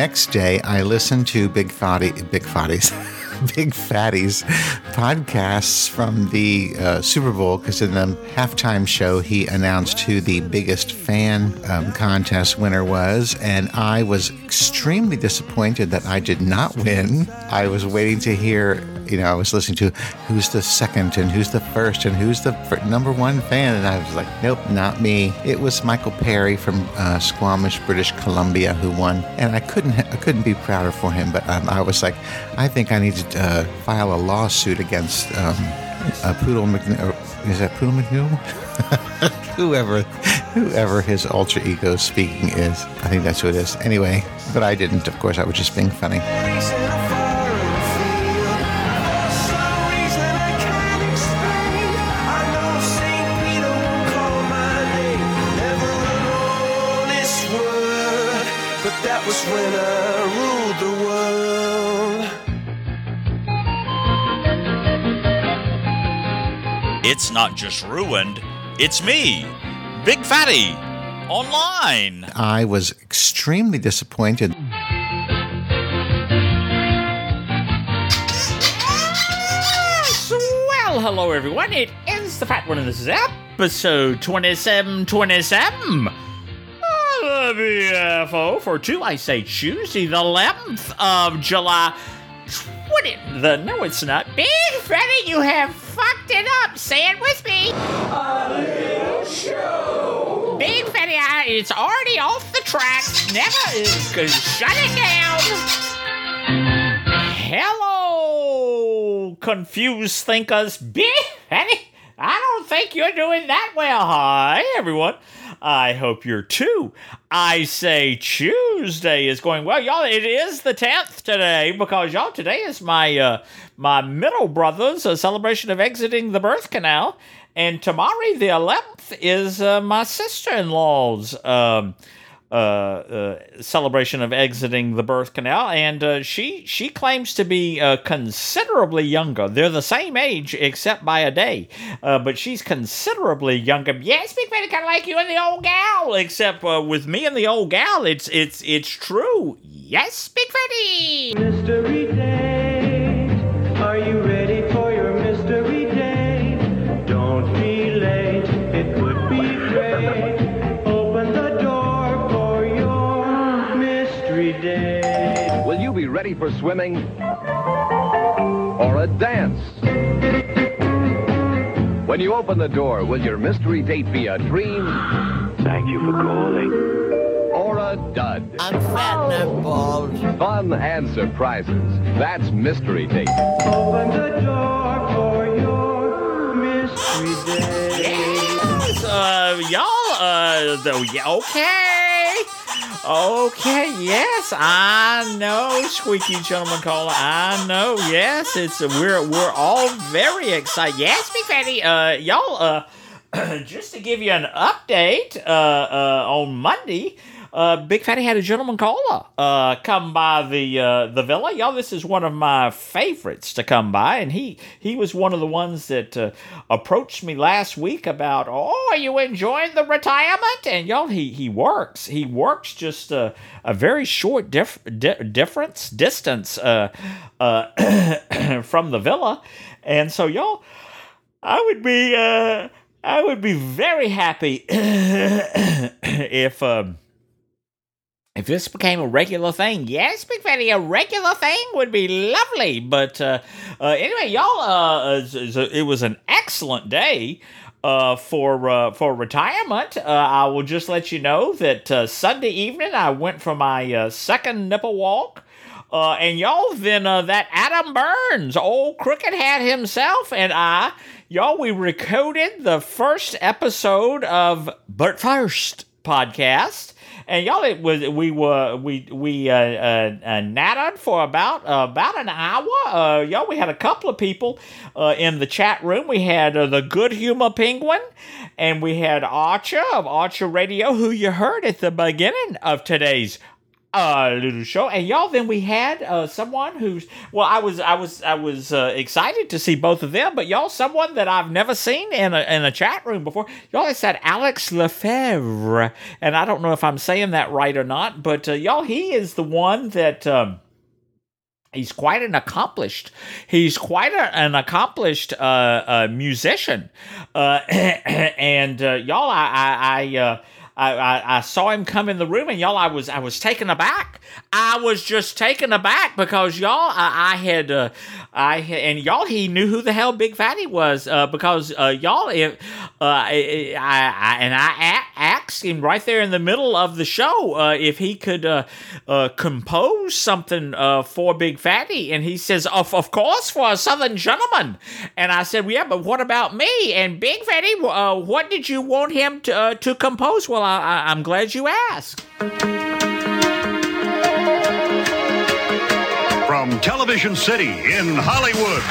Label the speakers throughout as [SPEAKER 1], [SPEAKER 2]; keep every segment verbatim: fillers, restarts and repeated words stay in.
[SPEAKER 1] next day, I listened to Big Fatty, Big Fatty's, Big Fatty's podcasts from the uh, Super Bowl, because in the halftime show, he announced who the biggest fan um, contest winner was, and I was extremely disappointed that I did not win. I was waiting to hear, you know, I was listening to who's the second and who's the first and who's the fir- number one fan, and I was like, nope, not me. It was Michael Perry from uh, Squamish, British Columbia, who won, and I couldn't ha- I couldn't be prouder for him. But um, I was like, I think I need to uh, file a lawsuit against um, uh, Poodle McNew. Is that Poodle McNew? whoever, whoever his alter ego speaking is. I think that's who it is. Anyway, but I didn't. Of course, I was just being funny.
[SPEAKER 2] That was when I ruled the world.
[SPEAKER 3] It's not just ruined, it's me, Big Fatty, online.
[SPEAKER 1] I was extremely disappointed.
[SPEAKER 4] Well, hello everyone, it is the Fat One, and this is episode twenty-seven twenty-seven. B F O for two, I say Tuesday, the eleventh of July, twenty. The no, it's not. Big Fatty, you have fucked it up. Say it with me. A little show. Big Fatty, I, it's already off the tracks. Never shut it down. Hello, confused thinkers. Big Fatty, I don't think you're doing that well. Hi, everyone. I hope you're too. I say Tuesday is going well. Y'all, it is the tenth today because, y'all, today is my uh, my middle brother's uh, celebration of exiting the birth canal. And tomorrow, the eleventh, is uh, my sister-in-law's um, uh, uh, celebration of exiting the birth canal. And uh, she she claims to be uh, considerably younger. They're the same age, except by a day. Uh, but she's considerably younger. Yes, Big Fatty, kind of like you and the old gal. Except uh, with me and the old gal, it's it's it's true. Yes, Big Fatty.
[SPEAKER 2] Mystery date. Are you ready for your mystery date? Don't be late. It would be great. Open the door for your mystery date.
[SPEAKER 5] Will you be ready for swimming or a dance? When you open the door, will your mystery date be a dream?
[SPEAKER 6] Thank you for calling.
[SPEAKER 5] Or a dud?
[SPEAKER 7] I'm fat and I'm bald.
[SPEAKER 5] Fun and surprises. That's Mystery Date.
[SPEAKER 2] Open the door for your mystery date.
[SPEAKER 4] Yes, uh, y'all, uh, though, yeah, okay. Okay, yes, I know, Squeaky Gentleman Caller, I know, yes, it's, we're, we're all very excited. Yes, Big Fatty, uh, y'all, uh, just to give you an update, uh, uh, on Monday, Uh, Big Fatty had a gentleman caller uh, come by the uh, the villa. Y'all, this is one of my favorites to come by, and he he was one of the ones that uh, approached me last week about, oh, are you enjoying the retirement? And y'all, he he works. He works just a, a very short dif- di- difference distance uh, uh, from the villa, and so y'all, I would be uh, I would be very happy if. Um, If this became a regular thing, yes, Big Fatty, a regular thing would be lovely. But uh, uh, anyway, y'all, uh, it was an excellent day uh, for uh, for retirement. Uh, I will just let you know that uh, Sunday evening I went for my uh, second nipple walk. Uh, and y'all, then uh, that Adam Burns, old Crooked Hat himself, and I, y'all, we recorded the first episode of But First podcast. And y'all, it was we were we we uh, uh, uh, nattered for about uh, about an hour. Uh, y'all, we had a couple of people uh, in the chat room. We had uh, the Good Humor Penguin, and we had Archer of Archer Radio, who you heard at the beginning of today's uh, little show. And y'all, then we had uh, someone who's well, I was I was I was uh, excited to see both of them, but y'all, someone that I've never seen in a in a chat room before. Y'all, it's that Alex Lefebvre, and I don't know if I'm saying that right or not, but uh, y'all, he is the one that. Um, He's quite an accomplished. He's quite a, an accomplished uh, uh, musician, uh, and uh, y'all, I, I, I, uh, I, I, I saw him come in the room, and y'all, I was, I was taken aback. I was just taken aback because y'all, I, I had, uh, I had, and y'all, he knew who the hell Big Fatty was, uh, because uh, y'all, if, uh, I, I, and I asked him right there in the middle of the show uh, if he could uh, uh, compose something uh, for Big Fatty, and he says, of, of course, for a Southern gentleman. And I said, well, yeah, but what about me? And Big Fatty, uh, what did you want him to uh, to compose? Well, I, I, I'm glad you asked.
[SPEAKER 8] From Television City in Hollywood,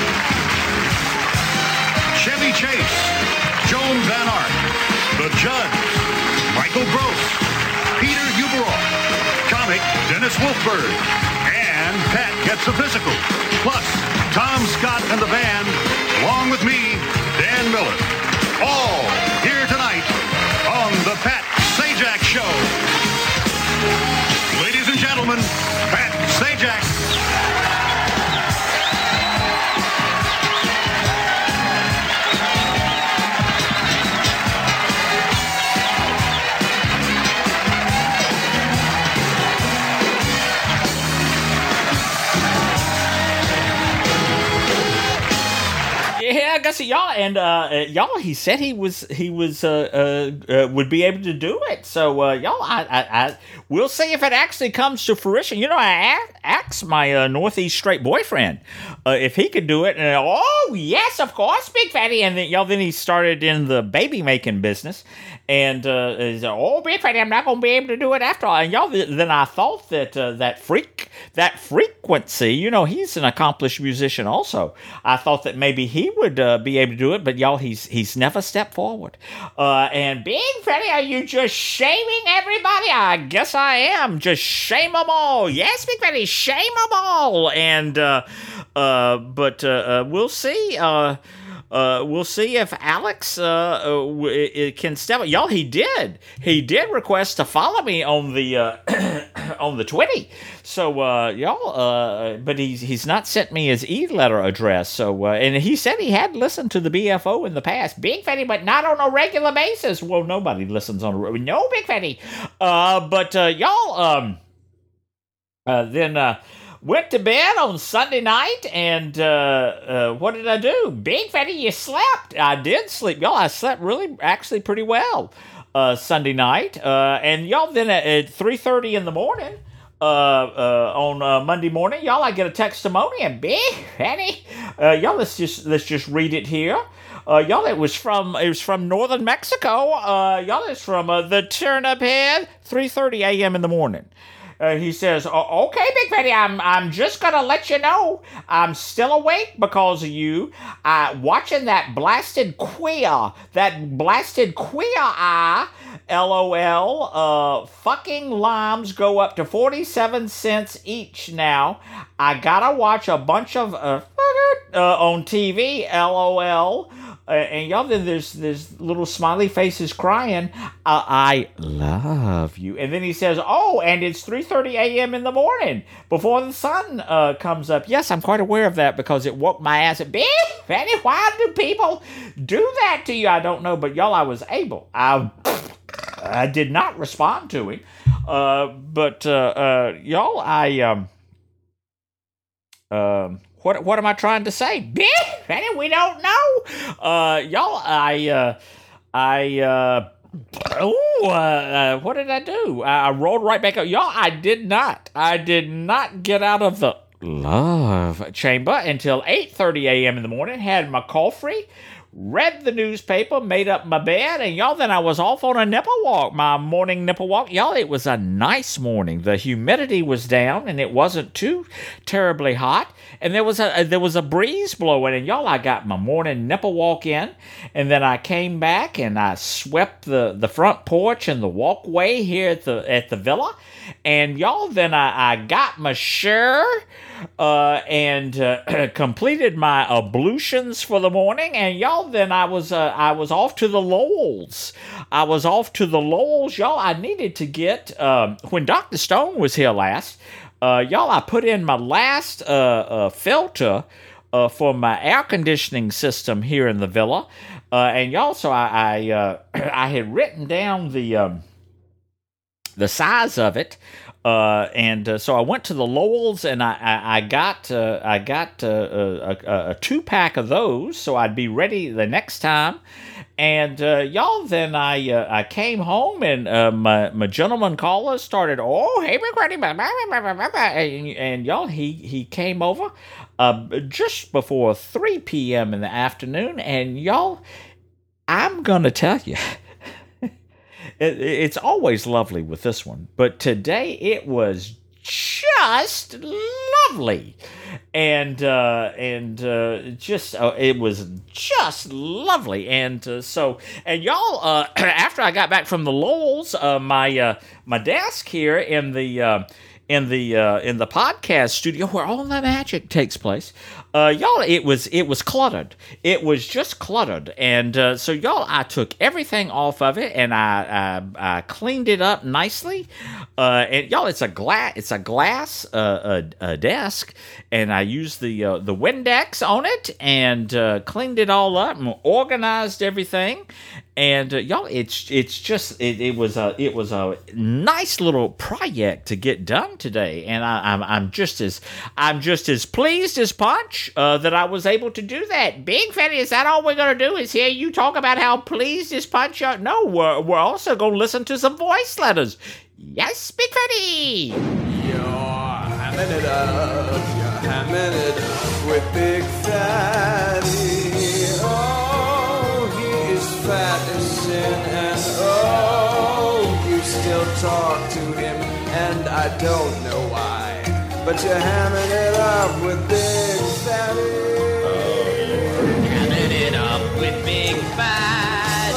[SPEAKER 8] Chevy Chase, Joan Van Ark, The Judge, Michael Gross, Peter Uberoff, comic Dennis Wolfberg, and Pat Gets a Physical, plus Tom Scott and the band, along with me, Dan Miller, all here tonight on the Pat Sajak Show. Ladies and gentlemen, Pat Sajak.
[SPEAKER 4] Yeah, I guess y'all and uh, y'all. He said he was he was uh, uh, uh, would be able to do it. So uh, y'all, I, I, I we'll see if it actually comes to fruition. You know, I asked my uh, Northeast straight boyfriend uh, if he could do it, and oh yes, of course, Big Fatty. And then y'all, then he started in the baby making business, and uh, he said, oh, Big Fatty, I'm not gonna be able to do it after all. And y'all, then I thought that uh, that freak that frequency, you know, he's an accomplished musician also. I thought that maybe he would uh, be able to do it, but y'all, he's he's never stepped forward. Uh, and Big Fatty, are you just shaming everybody? I guess I am. Just shame them all. Yes, Big Fatty, shame them all. And uh, uh, but uh, uh, we'll see. Uh, Uh, we'll see if Alex uh, uh, w- can step up. Y'all, he did. He did request to follow me on the uh, on the Twitty. So uh, y'all, uh, but he's he's not sent me his e-letter address. So uh, and he said he had listened to the B F O in the past, Big Fatty, but not on a regular basis. Well, nobody listens on a re- no Big Fatty. Uh, but uh, y'all, um, uh, then. Uh, Went to bed on Sunday night, and uh, uh, what did I do? Big Fatty, you slept. I did sleep. Y'all, I slept really, actually pretty well uh, Sunday night. Uh, and y'all, then at, at three thirty in the morning, uh, uh, on uh, Monday morning, y'all, I get a testimonial. Big Fatty. Uh, y'all, let's just, let's just read it here. Uh, y'all, it was from it was from northern Mexico. Uh, y'all, it's from uh, the Turnip Head, three thirty a.m. in the morning. Uh, he says, okay, Big Fatty, I'm I'm just going to let you know I'm still awake because of you. Uh, watching that blasted queer, that blasted queer eye, LOL, uh, fucking limes go up to forty-seven cents each now. I gotta watch a bunch of, uh, uh on T V, LOL. Uh, and y'all, then there's there's little smiley faces crying. Uh, I love you. And then he says, "Oh, and it's three thirty a.m. in the morning before the sun uh, comes up." Yes, I'm quite aware of that because it woke my ass. Big Fatty, why do people do that to you? I don't know, but y'all, I was able. I I did not respond to him. Uh, but uh, uh, y'all, I um um. What what am I trying to say? Big Fatty, we don't know. Uh, y'all, I, uh, I, uh, oh, uh, uh, what did I do? I, I rolled right back up. Y'all, I did not. I did not get out of the love chamber until eight thirty a.m. in the morning. Had my coffee, read the newspaper, made up my bed, and y'all, then I was off on a nipple walk, my morning nipple walk. Y'all, it was a nice morning. The humidity was down, and it wasn't too terribly hot, and there was a there was a breeze blowing, and y'all, I got my morning nipple walk in, and then I came back, and I swept the, the front porch and the walkway here at the at the villa, and y'all, then I, I got my shower, uh, and uh, completed my ablutions for the morning, and y'all, then I was uh, I was off to the Lowells. I was off to the Lowells, y'all. I needed to get um, when Doctor Stone was here last, uh, y'all. I put in my last uh, uh, filter uh, for my air conditioning system here in the villa, uh, and y'all. So I I, uh, I had written down the um, the size of it. Uh, and uh, so I went to the Lowells, and I I, I got uh, I got uh, a, a, a two pack of those, so I'd be ready the next time. And uh, y'all, then I uh, I came home, and uh, my my gentleman caller started. Oh, hey, McCready, and, and y'all, he he came over uh, just before three p.m. in the afternoon, and y'all, I'm gonna tell you. It, it's always lovely with this one, but today it was just lovely, and uh, and uh, just uh, it was just lovely, and uh, so and y'all. Uh, after I got back from the Lowells, uh, my uh, my desk here in the uh, in the uh, in the podcast studio where all the magic takes place. Uh, y'all, it was it was cluttered. It was just cluttered, and uh, so y'all, I took everything off of it, and I I, I cleaned it up nicely. Uh, and y'all, it's a glass it's a glass uh, a, a desk, and I used the uh, the Windex on it, and uh, cleaned it all up and organized everything. And uh, y'all, it's it's just it, it was a it was a nice little project to get done today, and I, I'm I'm just as I'm just as pleased as Punch uh, that I was able to do that. Big Fatty, is that all we're gonna do? Is hear you talk about how pleased as Punch? Are? No, we're we're also gonna listen to some voice letters. Yes, Big Fatty.
[SPEAKER 9] You're hamming it up, you're hamming it up with Big Fatty. Fat as sin, and oh, you still talk to him, and I don't know why, but you're hamming it up with Big Fatty. Oh, hamming it up with Big Fatty.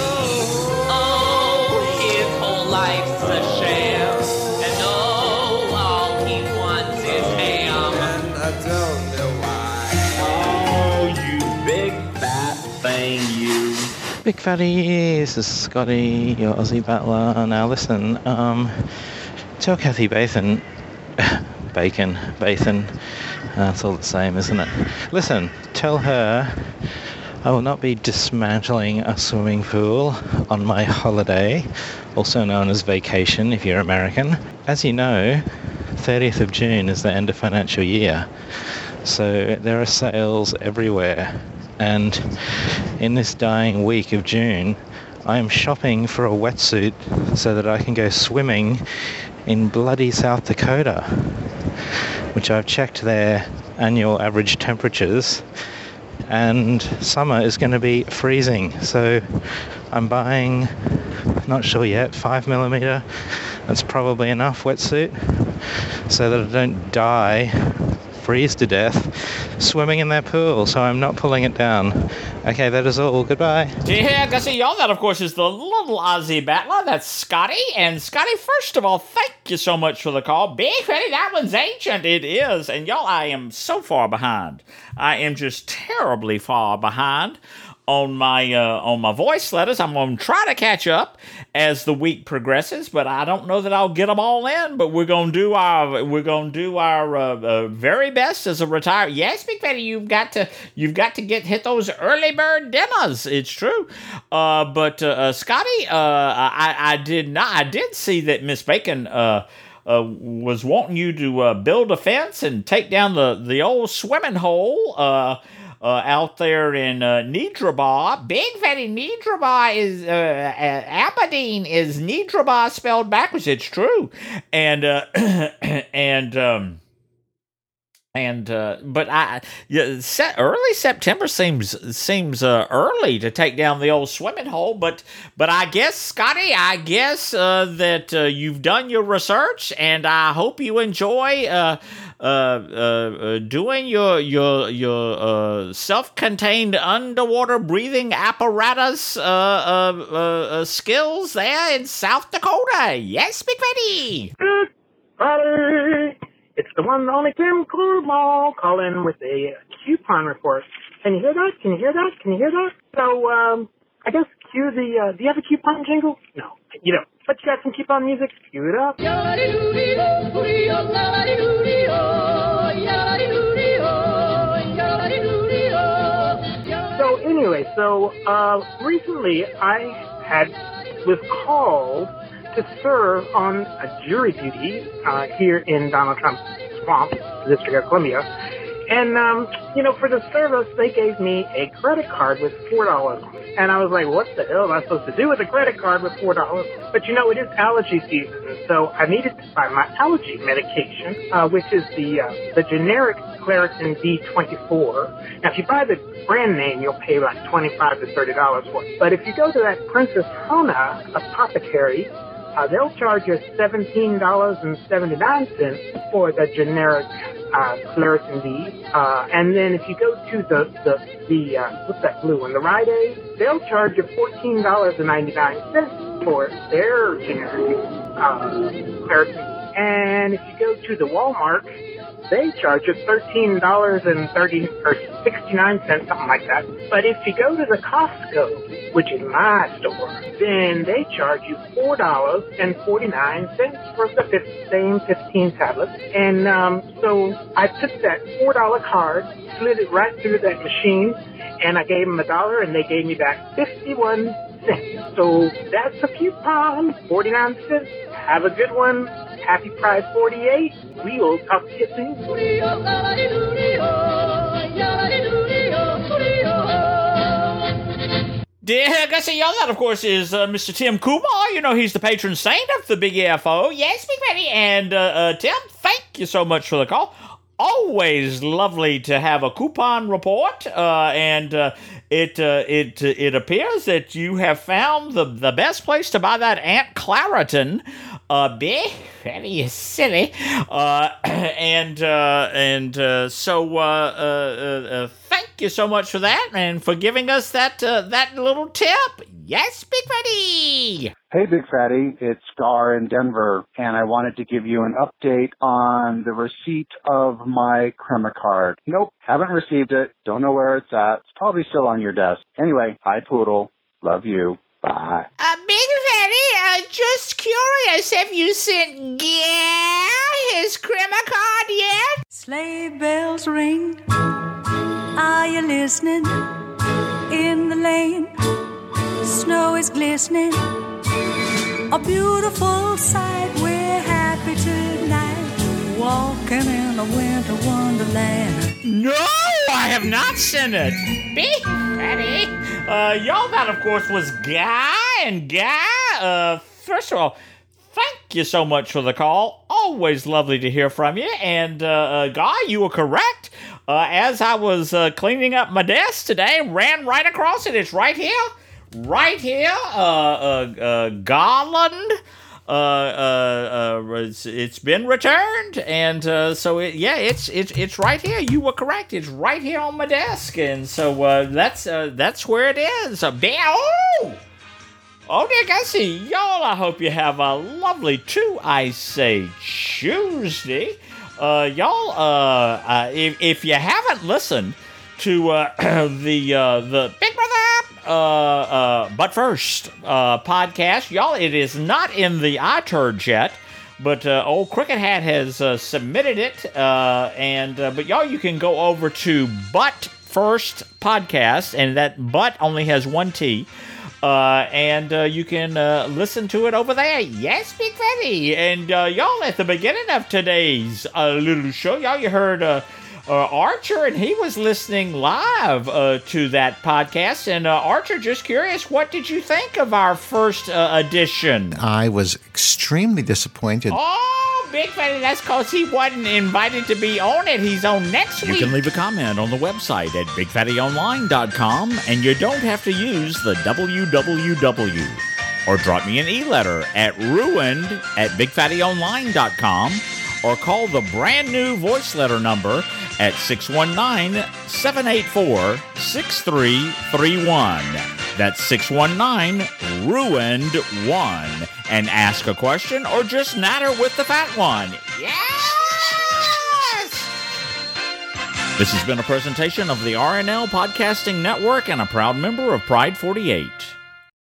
[SPEAKER 9] Oh, his whole life's a sham, and oh, all he wants is ham, and I don't know why. Oh, you big fat thing, you.
[SPEAKER 10] Big Fatty, this is Scotty, your Aussie battler. Now listen, um, tell Kathy Bathan, Bacon, Bathan, uh, it's all the same, isn't it? Listen, tell her I will not be dismantling a swimming pool on my holiday, also known as vacation if you're American. As you know, thirtieth of June is the end of financial year, so there are sales everywhere. And in this dying week of June, I am shopping for a wetsuit so that I can go swimming in bloody South Dakota, which I've checked their annual average temperatures, and summer is going to be freezing. So I'm buying, not sure yet, five millimeter. That's probably enough wetsuit so that I don't die, freeze to death, swimming in their pool, so I'm not pulling it down. Okay, that is all. Goodbye.
[SPEAKER 4] Yeah, Gussie, y'all, that, of course, is the little Aussie battler. That's Scotty. And Scotty, first of all, thank you so much for the call. Big Fatty, that one's ancient. It is. And y'all, I am so far behind. I am just terribly far behind on my uh, on my voice letters. I'm going to try to catch up as the week progresses, but I don't know that I'll get them all in. But we're going to do our we're going to do our uh, uh, very best as a retiree. Yes, Big Fatty, you've got to you've got to get hit those early bird dinners. It's true. Uh, but uh, uh, Scotty, uh, I I did not I did see that Miss Bacon Uh, Uh, was wanting you to uh, build a fence and take down the, the old swimming hole uh, uh, out there in uh, Needrabaugh. Big Fatty, Needrabaugh is, uh, uh, Aberdeen is Needrabaugh spelled backwards. It's true. And, uh, and, um, And uh, but I yeah, se- early September seems seems uh, early to take down the old swimming hole. But but I guess, Scotty, I guess uh, that uh, you've done your research, and I hope you enjoy uh, uh, uh, doing your your your uh, self-contained underwater breathing apparatus uh, uh, uh, uh, skills there in South Dakota. Yes, Big Fatty.
[SPEAKER 11] Good buddy. It's the one and only Tim Coolmall calling with a coupon report. Can you hear that? Can you hear that? Can you hear that? So, um, I guess cue the, uh, do you have a coupon jingle? No, you don't. But you got some coupon music? Cue it up. So anyway, so, uh, recently I had, was called to serve on a jury duty uh, here in Donald Trump's swamp, District of Columbia. And, um, you know, for the service, they gave me a credit card with four dollars on it. And I was like, what the hell am I supposed to do with a credit card with four dollars? But, you know, it is allergy season, so I needed to buy my allergy medication, uh, which is the uh, the generic Claritin D twenty-four. Now, if you buy the brand name, you'll pay like twenty-five to thirty dollars for it. But if you go to that Princess Hona apothecary, Uh, they'll charge you seventeen dollars and seventy-nine cents for the generic uh, Claritin D. Uh, and then if you go to the, the, the uh, what's that blue one, the Rite Aid, they'll charge you fourteen dollars and ninety-nine cents for their generic uh, Claritin D. And if you go to the Walmart, they charge you thirteen dollars and thirty or sixty-nine cents, something like that. But if you go to the Costco, which is my store, then they charge you four dollars and forty-nine cents for the same fifteen tablets. And um, so I took that four dollar card, slid it right through that machine, and I gave them a dollar, and they gave me back fifty-one cents. So that's a coupon, forty-nine cents. Have a good one. Happy Pride forty-eight. We will talk to you soon.
[SPEAKER 4] Dear Gussie, y'all, that, of course, is uh, Mister Tim Coolmall. You know, he's the patron saint of the Big E F O. Yes, Big Betty. And, uh, uh, Tim, thank you so much for the call. Always lovely to have a coupon report, uh, and uh, it uh, it it appears that you have found the the best place to buy that Aunt Claritin. Uh, Big Fatty is silly, uh, and uh, and uh, so uh, uh, uh, thank you so much for that, and for giving us that uh, that little tip. Yes, Big Fatty.
[SPEAKER 12] Hey, Big Fatty, it's Gar in Denver, and I wanted to give you an update on the receipt of my Crema card. Nope, haven't received it. Don't know where it's at. It's probably still on your desk. Anyway, hi, Poodle. Love you. Bye.
[SPEAKER 13] Uh, Big Fatty, uh, just curious, have you sent Gar his Crema card yet?
[SPEAKER 14] Sleigh bells ring. Are you listening? In the lane, snow is glistening. A beautiful sight, we're happy tonight, walking in a winter wonderland.
[SPEAKER 4] No, I have not sent it.
[SPEAKER 13] Big Fatty.
[SPEAKER 4] Uh, y'all, that, of course, was Guy. And Guy, uh, first of all, thank you so much for the call. Always lovely to hear from you. And, uh, uh Guy, you were correct. Uh, as I was uh, cleaning up my desk today, ran right across it. It's right here. Right here, uh, uh, uh, Garland, uh, uh, uh, it's, it's been returned, and, uh, so, it, yeah, it's, it's, it's right here, you were correct, it's right here on my desk, and so, uh, that's, uh, that's where it is, uh, oh! Oh, dear Gussie, y'all, I hope you have a lovely, too, I say, Tuesday, uh, y'all, uh, uh if, if you haven't listened to, uh, the, uh, the Big Brother Uh, uh, but first, uh, podcast, y'all, it is not in the iTunes yet, but, uh, old Cricket Hat has, uh, submitted it, uh, and, uh, but y'all, you can go over to But First Podcast, and that But only has one T, uh, and, uh, you can, uh, listen to it over there. Yes, Big Fatty, and, uh, y'all, at the beginning of today's, uh, little show, y'all, you heard, uh, Uh, Archer, and he was listening live uh, to that podcast. And uh, Archer, just curious, what did you think of our first uh, edition?
[SPEAKER 1] I was extremely disappointed.
[SPEAKER 4] Oh Big Fatty, that's because he wasn't invited to be on it. He's on next
[SPEAKER 3] You
[SPEAKER 4] week.
[SPEAKER 3] can leave a comment on the website at big fatty online dot com, and you don't have to use the W W W. Or drop me an e-letter at ruined at big fatty online dot com, or call the brand new voice letter number at six one nine, seven eight four, six three three one. That's six one nine, ruined one. And ask a question or just natter with the fat one.
[SPEAKER 13] Yes!
[SPEAKER 3] This has been a presentation of the R N L Podcasting Network and a proud member of Pride forty-eight.